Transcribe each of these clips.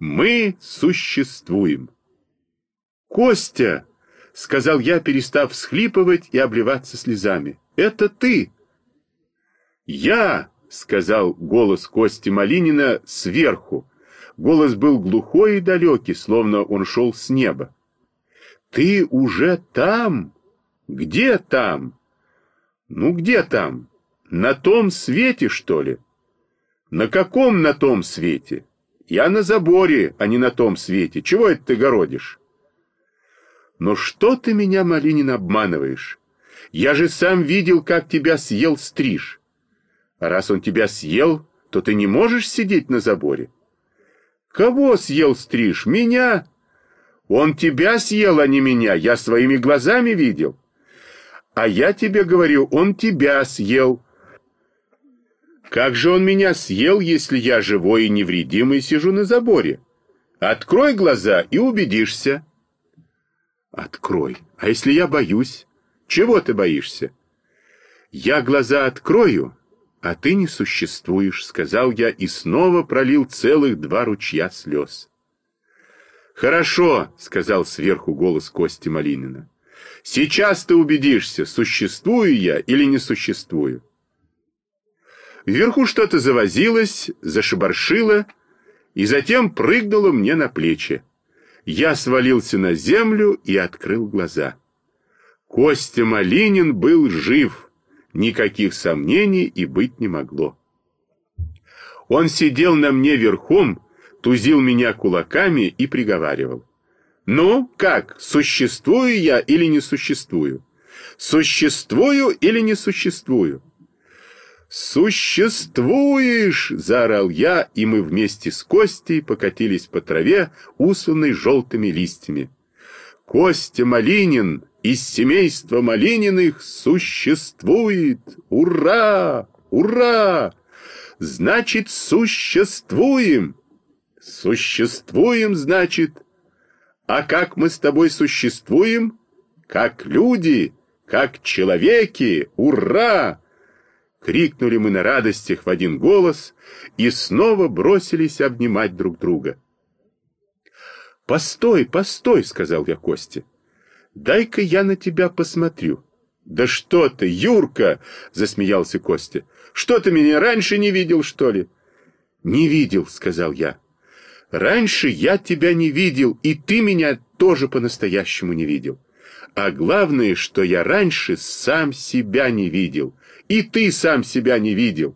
Мы существуем. «Костя!» — сказал я, перестав всхлипывать и обливаться слезами. «Это ты!» «Я!» — сказал голос Кости Малинина сверху. Голос был глухой и далекий, словно он шел с неба. «Ты уже там? Где там?» «Ну, где там? На том свете, что ли?» «На каком на том свете? Я на заборе, а не на том свете. Чего это ты городишь?» «Но что ты меня, Малинин, обманываешь? Я же сам видел, как тебя съел стриж. А раз он тебя съел, то ты не можешь сидеть на заборе». «Кого съел стриж? Меня?» «Он тебя съел, а не меня. Я своими глазами видел». «А я тебе говорю, он тебя съел». «Как же он меня съел, если я живой и невредимый сижу на заборе? Открой глаза и убедишься». «Открой. А если я боюсь? Чего ты боишься?» «Я глаза открою, а ты не существуешь», — сказал я и снова пролил целых 2 ручья слез. «Хорошо», — сказал сверху голос Кости Малинина. «Сейчас ты убедишься, существую я или не существую». Вверху что-то завозилось, зашебаршило и затем прыгнуло мне на плечи. Я свалился на землю и открыл глаза. Костя Малинин был жив, никаких сомнений и быть не могло. Он сидел на мне верхом, тузил меня кулаками и приговаривал. «Ну, как, существую я или не существую? Существую или не существую?» «Существуешь!» — заорал я, и мы вместе с Костей покатились по траве, устланной желтыми листьями. «Костя Малинин из семейства Малининых существует! Ура! Ура! Значит, существуем! Существуем, значит! А как мы с тобой существуем? Как люди, как человеки! Ура!» Крикнули мы на радостях в один голос и снова бросились обнимать друг друга. «Постой, постой!» — сказал я Косте. «Дай-ка я на тебя посмотрю». «Да что ты, Юрка!» — засмеялся Костя. «Что ты меня раньше не видел, что ли?» «Не видел», — сказал я. «Раньше я тебя не видел, и ты меня тоже по-настоящему не видел. А главное, что я раньше сам себя не видел, и ты сам себя не видел».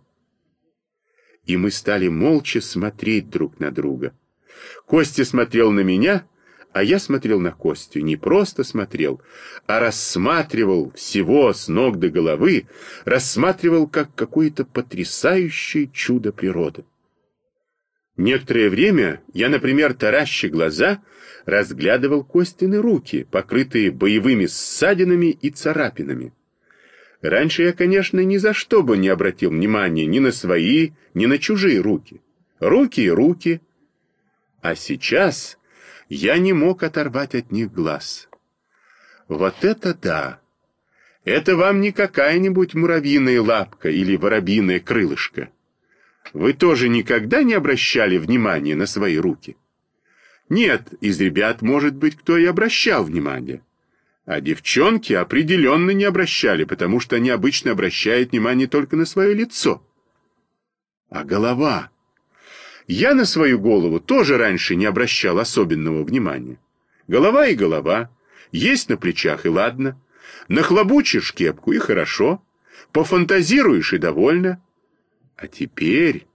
И мы стали молча смотреть друг на друга. Костя смотрел на меня, а я смотрел на Костю. Не просто смотрел, а рассматривал всего с ног до головы, рассматривал как какое-то потрясающее чудо природы. Некоторое время я, например, тараща глаза, разглядывал Костины руки, покрытые боевыми ссадинами и царапинами. Раньше я, конечно, ни за что бы не обратил внимания ни на свои, ни на чужие руки. Руки и руки. А сейчас я не мог оторвать от них глаз. Вот это да! Это вам не какая-нибудь муравьиная лапка или воробьиное крылышко. Вы тоже никогда не обращали внимания на свои руки? Нет, из ребят, может быть, кто и обращал внимание. А девчонки определенно не обращали, потому что они обычно обращают внимание только на свое лицо. А голова? Я на свою голову тоже раньше не обращал особенного внимания. Голова и голова. Есть на плечах и ладно. Нахлобучишь кепку и хорошо. Пофантазируешь и довольно. А теперь,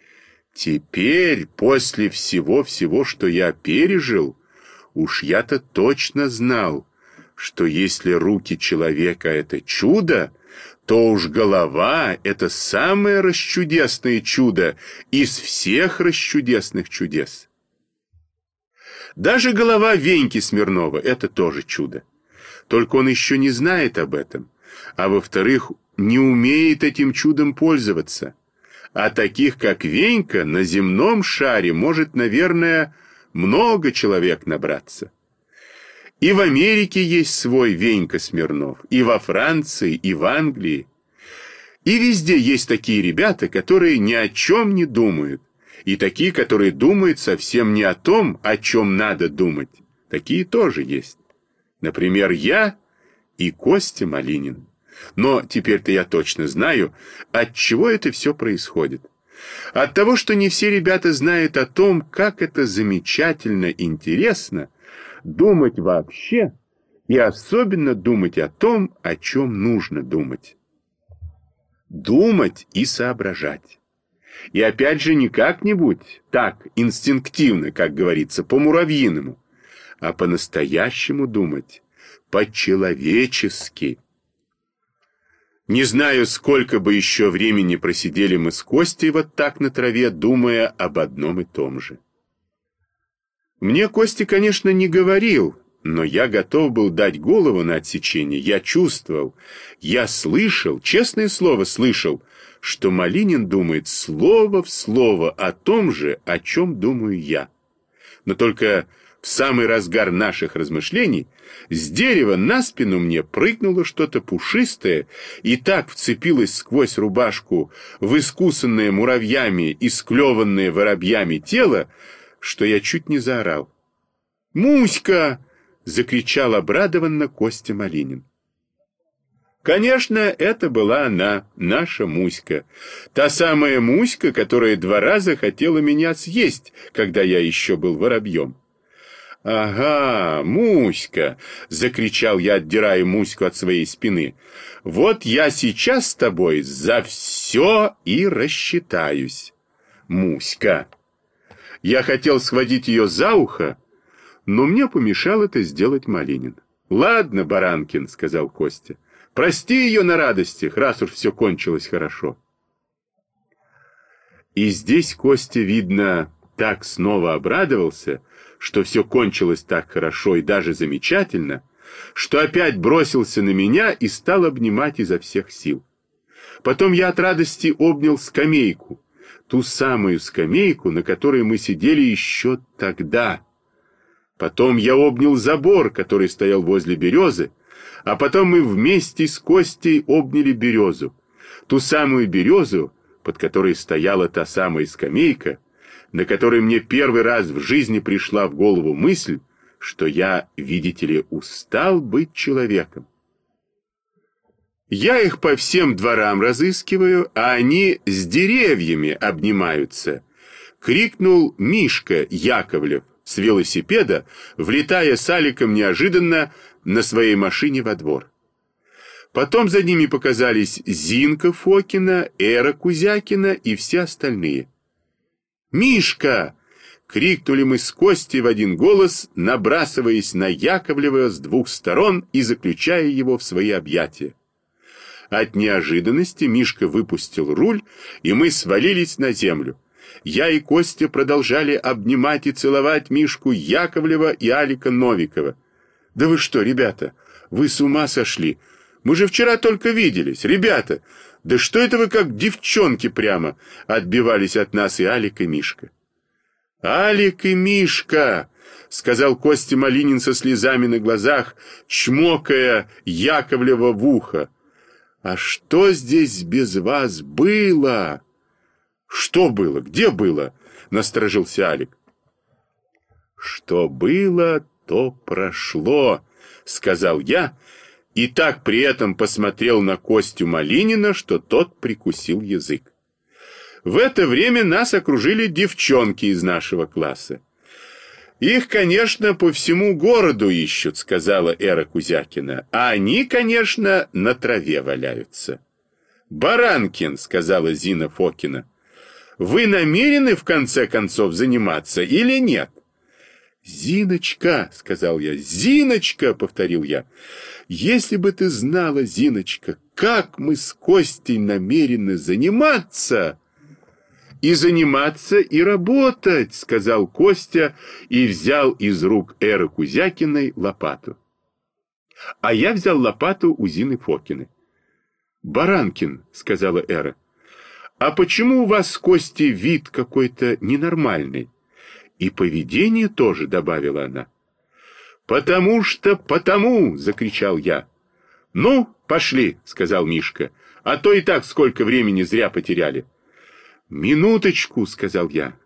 после всего, что я пережил, уж я-то точно знал, что если руки человека — это чудо, то уж голова — это самое расчудесное чудо из всех расчудесных чудес. Даже голова Веньки Смирнова — это тоже чудо. Только он еще не знает об этом, а во-вторых, не умеет этим чудом пользоваться. А таких, как Венька, на земном шаре может, наверное, много человек набраться. И в Америке есть свой Венька Смирнов, и во Франции, и в Англии. И везде есть такие ребята, которые ни о чем не думают, И такие, которые думают совсем не о том, о чем надо думать. Такие тоже есть. Например, я и Костя Малинин. Но теперь-то я точно знаю, от чего это все происходит. От того, что не все ребята знают о том, как это замечательно интересно думать вообще, и особенно думать о том, о чем нужно думать. Думать и соображать. И опять же не как-нибудь так, инстинктивно, как говорится, по-муравьиному, а по-настоящему думать, по-человечески. Не знаю, сколько бы еще времени просидели мы с Костей вот так на траве, думая об одном и том же. Мне Костя, конечно, не говорил, но я готов был дать голову на отсечение. Я чувствовал, я слышал, честное слово слышал, что Малинин думает слово в слово о том же, о чем думаю я. Но только в самый разгар наших размышлений с дерева на спину мне прыгнуло что-то пушистое и так вцепилось сквозь рубашку в искусанное муравьями и склеванное воробьями тело, что я чуть не заорал. «Муська!» — закричал обрадованно Костя Малинин. Конечно, это была она, наша Муська. Та самая Муська, которая 2 раза хотела меня съесть, когда я еще был воробьем. «Ага, Муська!» — закричал я, отдирая Муську от своей спины. «Вот я сейчас с тобой за все и рассчитаюсь, Муська!» Я хотел схватить ее за ухо, но мне помешал это сделать Малинин. «Ладно, Баранкин», — сказал Костя, — «прости ее на радостях, раз уж все кончилось хорошо». И здесь Костя, видно, так снова обрадовался, что все кончилось так хорошо и даже замечательно, что опять бросился на меня и стал обнимать изо всех сил. Потом я от радости обнял скамейку, ту самую скамейку, на которой мы сидели еще тогда. Потом я обнял забор, который стоял возле березы, а потом мы вместе с Костей обняли березу, ту самую березу, под которой стояла та самая скамейка, на которой мне первый раз в жизни пришла в голову мысль, что я, видите ли, устал быть человеком. Я их по всем дворам разыскиваю, а они с деревьями обнимаются, — крикнул Мишка Яковлев с велосипеда, влетая с Аликом неожиданно на своей машине во двор. Потом за ними показались Зинка Фокина, Эра Кузякина и все остальные. «Мишка!» — крикнули мы с Костей в один голос, набрасываясь на Яковлева с 2 сторон и заключая его в свои объятия. От неожиданности Мишка выпустил руль, и мы свалились на землю. Я и Костя продолжали обнимать и целовать Мишку Яковлева и Алика Новикова. «Да вы что, ребята, вы с ума сошли? Мы же вчера только виделись, ребята! Да что это вы как девчонки прямо!» — отбивались от нас и Алик, и Мишка. «Алик и Мишка!» — сказал Костя Малинин со слезами на глазах, чмокая Яковлева в ухо. «А что здесь без вас было?» «Что было? Где было?» — насторожился Алик. «Что было, то прошло», — сказал я, и так при этом посмотрел на Костю Малинина, что тот прикусил язык. В это время нас окружили девчонки из нашего класса. «Их, конечно, по всему городу ищут», — сказала Эра Кузякина, «а они, конечно, на траве валяются». «Баранкин», — сказала Зина Фокина, «вы намерены в конце концов заниматься или нет?» «Зиночка», — сказал я, «Зиночка», — повторил я, «если бы ты знала, Зиночка, как мы с Костей намерены заниматься». «И заниматься, и работать», — сказал Костя и взял из рук Эры Кузякиной лопату. А я взял лопату у Зины Фокиной. «Баранкин», — сказала Эра, «а почему у вас с Костей вид какой-то ненормальный? И поведение тоже», — добавила она. «Потому что потому», — закричал я. «Ну, пошли», — сказал Мишка, «а то и так сколько времени зря потеряли». «Минуточку», — сказал я,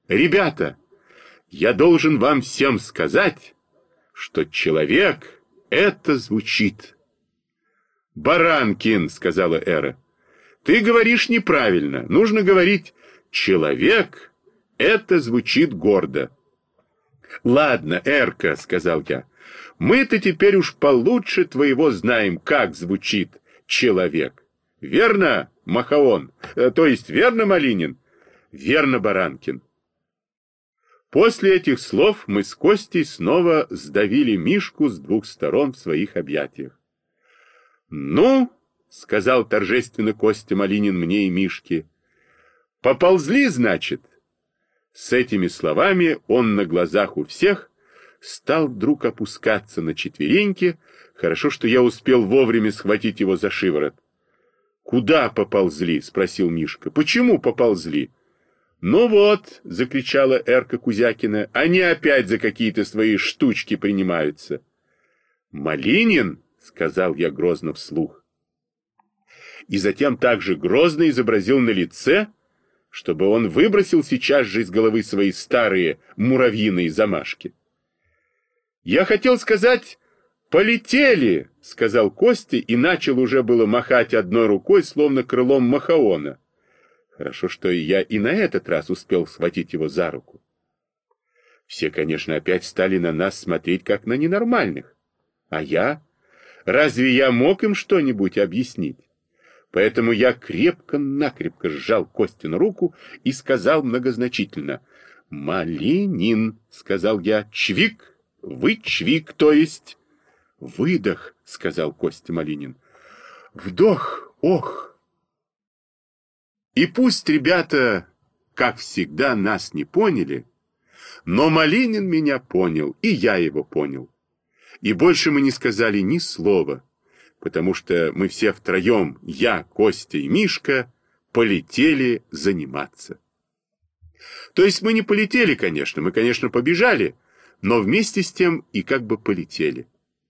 Ребята, я должен вам всем сказать, что человек — это звучит. «Баранкин», — сказала Эра, — «ты говоришь неправильно. Нужно говорить «человек» — это звучит гордо». «Ладно, Эрка», — сказал я, — «мы-то теперь уж получше твоего знаем, как звучит человек. Верно, Махаон? То есть верно, Малинин?» «Верно, Баранкин». После этих слов мы с Костей снова сдавили Мишку с двух сторон в своих объятиях. «Ну, — сказал торжественно Костя Малинин мне и Мишке, — поползли, значит?» С этими словами он на глазах у всех стал вдруг опускаться на четвереньки. Хорошо, что я успел вовремя схватить его за шиворот. «Куда поползли?» — спросил Мишка. «Почему поползли?» «Ну вот», — закричала Эрка Кузякина, — «они опять за какие-то свои штучки принимаются». «Малинин», — сказал я грозно вслух, и затем также грозно изобразил на лице, чтобы он выбросил сейчас же из головы свои старые муравьиные замашки. «Я хотел сказать, полетели», — сказал Костя и начал уже было махать одной рукой, словно крылом Махаона. Хорошо, что я и на этот раз успел схватить его за руку. Все, конечно, опять стали на нас смотреть, как на ненормальных. А я? Разве я мог им что-нибудь объяснить? Поэтому я крепко-накрепко сжал Костину руку и сказал многозначительно: «Малинин», — сказал я, — «чвик, вы чвик, то есть». «Выдох», — сказал Костя Малинин. «Вдох, ох». И пусть ребята, как всегда, нас не поняли, но Малинин меня понял, и я его понял. И больше мы не сказали ни слова, потому что мы все втроем, я, Костя и Мишка, полетели заниматься. То есть мы не полетели, конечно, мы, конечно, побежали, но вместе с тем и как бы полетели.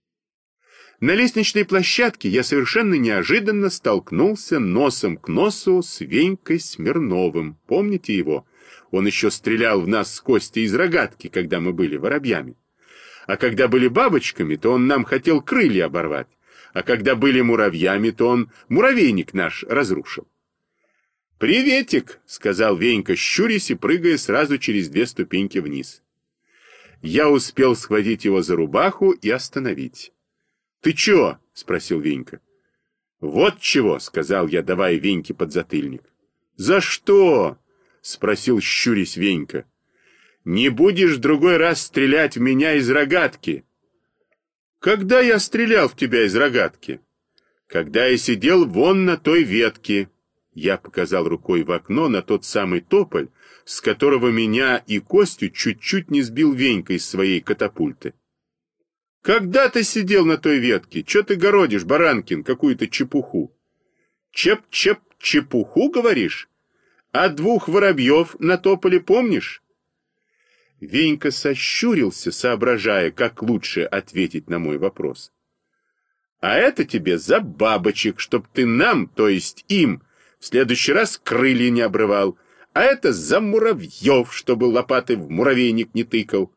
На лестничной площадке я совершенно неожиданно столкнулся носом к носу с Венькой Смирновым. Помните его? Он еще стрелял в нас с Костей из рогатки, когда мы были воробьями. А когда были бабочками, то он нам хотел крылья оборвать. А когда были муравьями, то он муравейник наш разрушил. «Приветик», — сказал Венька, щурясь и прыгая сразу через 2 ступеньки вниз. Я успел схватить его за рубаху и остановить. «Ты чё?» — спросил Венька. «Вот чего», — сказал я, давая Веньке подзатыльник. «За что?» — спросил, щурясь, Венька. «Не будешь в другой раз стрелять в меня из рогатки». «Когда я стрелял в тебя из рогатки?» «Когда я сидел вон на той ветке». Я показал рукой в окно на тот самый тополь, с которого меня и Костю чуть-чуть не сбил Венька из своей катапульты. «Когда ты сидел на той ветке? Чё ты городишь, Баранкин, какую-то чепуху?» «Чеп-чеп, чепуху, говоришь? А 2 воробьев на тополе помнишь?» Венька сощурился, соображая, как лучше ответить на мой вопрос. «А это тебе за бабочек, чтоб ты нам, то есть им, в следующий раз крылья не обрывал, а это за муравьев, чтобы лопатой в муравейник не тыкал».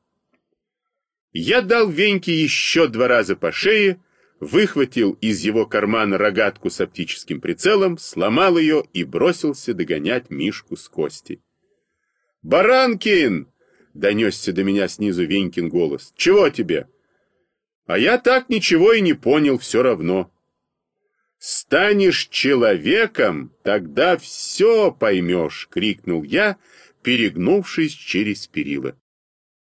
Я дал Веньке еще 2 раза по шее, выхватил из его кармана рогатку с оптическим прицелом, сломал ее и бросился догонять Мишку с Костей. «Баранкин!» — донесся до меня снизу Венькин голос. «Чего тебе?» «А я так ничего и не понял все равно». «Станешь человеком, тогда все поймешь!» — крикнул я, перегнувшись через перила.